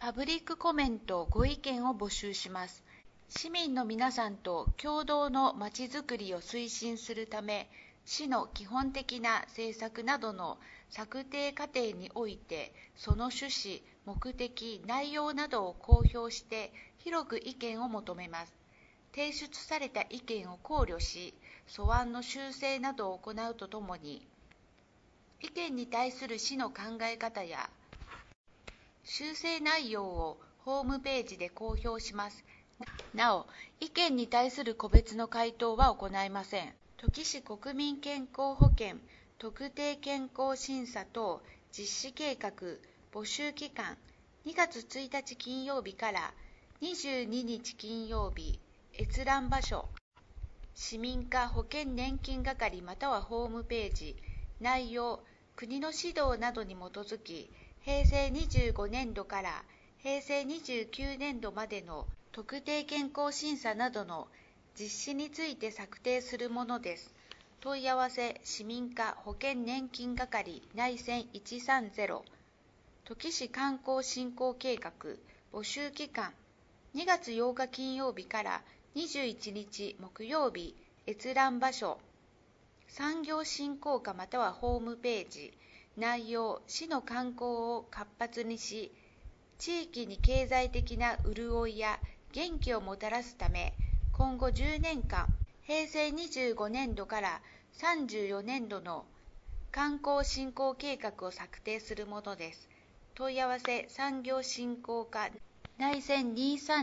パブリックコメントご意見を募集します。市民の皆さんと共同のまちづくりを推進するため、市の基本的な政策などの策定過程において、その趣旨、目的、内容などを公表して広く意見を求めます。提出された意見を考慮し、素案の修正などを行うとともに、意見に対する市の考え方や修正内容をホームページで公表します。なお、意見に対する個別の回答は行いません。土岐市国民健康保険特定健康審査等実施計画募集期間2月1日金曜日から22日金曜日、閲覧場所市民課保険年金係またはホームページ。内容、国の指導などに基づき、平成25年度から平成29年度までの特定健康審査などの実施について策定するものです。問い合わせ市民課保険年金係内線130土岐市観光振興計画募集期間2月8日金曜日から21日木曜日閲覧場所産業振興課またはホームページ。内容、市の観光を活発にし、地域に経済的な潤いや元気をもたらすため、今後10年間、平成25年度から34年度の観光振興計画を策定するものです。問い合わせ産業振興課内線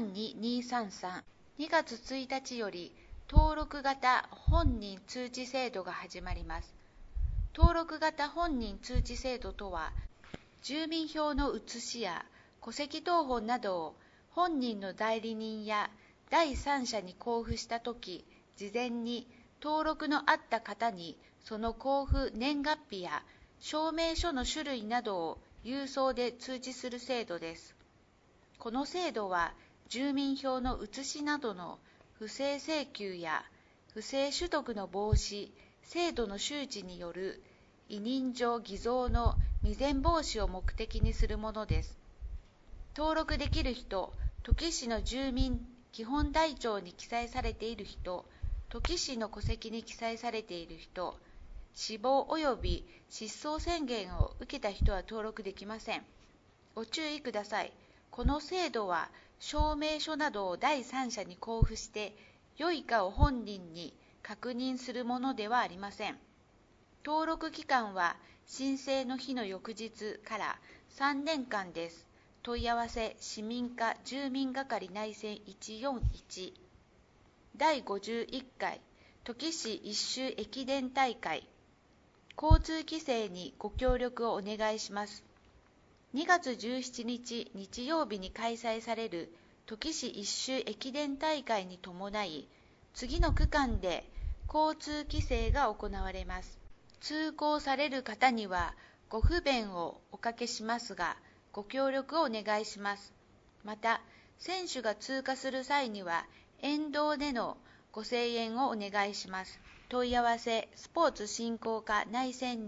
232233 2月1日より登録型本人通知制度が始まります。登録型本人通知制度とは、住民票の写しや戸籍謄本などを本人の代理人や第三者に交付したとき、事前に登録のあった方にその交付年月日や証明書の種類などを郵送で通知する制度です。この制度は、住民票の写しなどの不正請求や不正取得の防止、制度の周知による委任状偽造の未然防止を目的にするものです。登録できる人、土岐市の住民基本台帳に記載されている人、土岐市の戸籍に記載されている人、死亡及び失踪宣言を受けた人は登録できません。ご注意ください。この制度は、証明書などを第三者に交付して、良いかを本人に確認するものではありません。登録期間は申請の日の翌日から3年間です。問い合わせ市民課住民係内線141第51回土岐市一周駅伝大会交通規制にご協力をお願いします。2月17日日曜日に開催される土岐市一周駅伝大会に伴い、次の区間で交通規制が行われます。通行される方にはご不便をおかけしますが、ご協力をお願いします。また、選手が通過する際には、沿道でのご声援をお願いします。問い合わせ、スポーツ振興課内線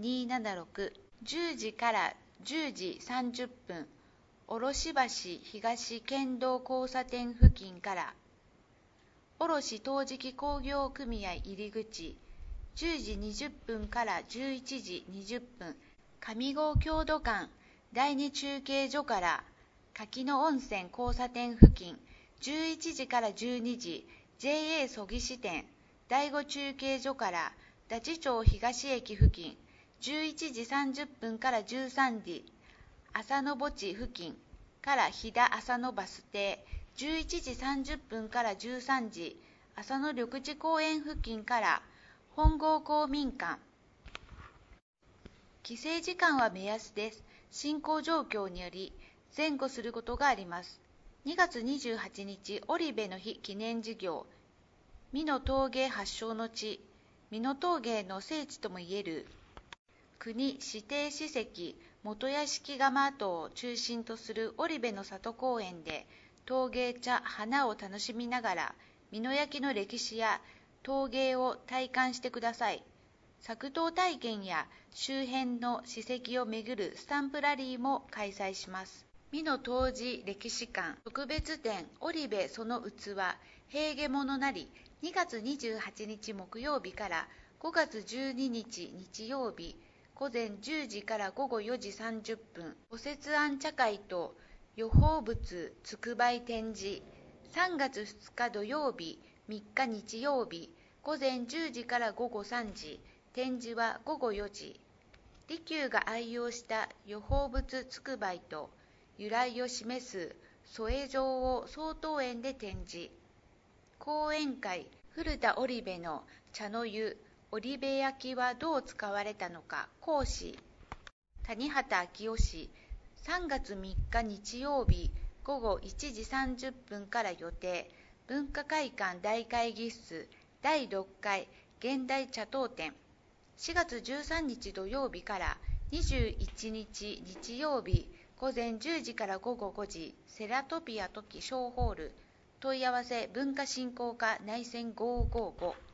276、10時から10時30分、卸橋東県道交差点付近から、卸陶磁器工業組合入り口、10時20分から11時20分、上郷郷土館第二中継所から柿野温泉交差点付近、11時から12時、JA 曽木支店第五中継所から大地町東駅付近、11時30分から13時、浅野墓地付近から飛騨浅野バス停、11時30分から13時、浅野緑地公園付近から本郷公民館。規制時間は目安です。進行状況により前後することがあります。2月28日、織部の日記念事業、美濃陶芸発祥の地、美濃陶芸の聖地ともいえる国指定史跡元屋敷窯跡を中心とする織部の里公園で陶芸茶、花を楽しみながら美濃焼の歴史や陶芸を体感してください。作陶体験や周辺の史跡を巡るスタンプラリーも開催します。 美濃当時歴史館特別展織部その器平家物なり2月28日木曜日から5月12日日曜日午前10時から午後4時30分お節庵茶会と予報物つ売展示3月2日土曜日3日日曜日午前10時から午後3時展示は午後4時利休が愛用した予報物つ売と由来を示す添え状を曹洞園で展示講演会古田織部の茶の湯織部焼はどう使われたのか講師谷畑昭夫氏3月3日日曜日午後1時30分から予定文化会館大会議室第6回現代茶頭展4月13日土曜日から21日日曜日午前10時から午後5時セラトピア時小ホール問い合わせ文化振興課内線555